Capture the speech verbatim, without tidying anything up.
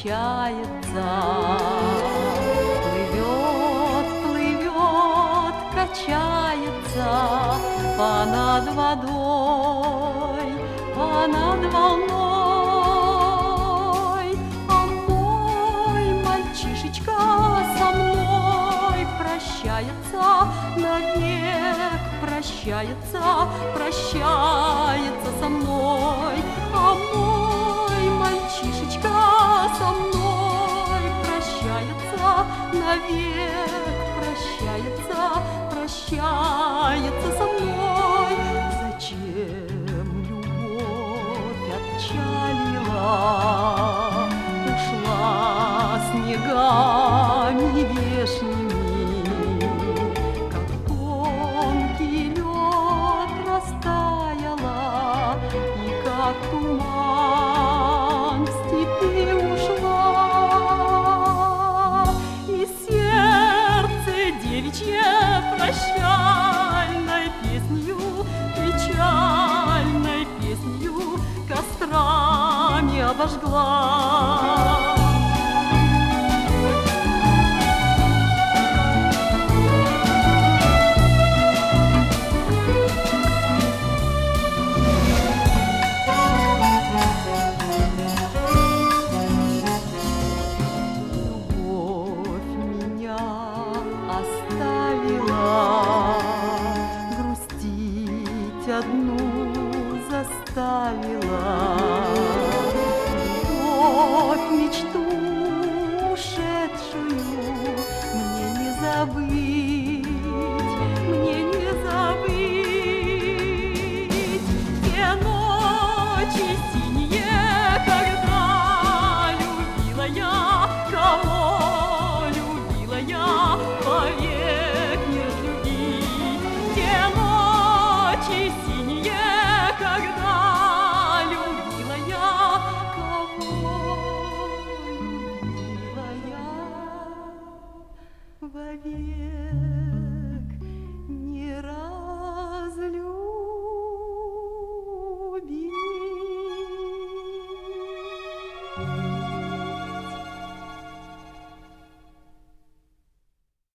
качается. Плывет, плывет, качается понад водой, понад волной. А мой мальчишечка со мной прощается, навек прощается, прощается со мной. А мой мальчишечка со мной прощается, навек прощается, прощается со мной. Зачем любовь отчалила, ушла снегами вешними, как тонкий лед растаяла, и как туман в степи ушла. И сердце девичье прощальной песнью, печальной песнью кострами обожгла. Любовь меня оставила, грустить одну заставила. Любовь, мечту ушедшую мне не забыть.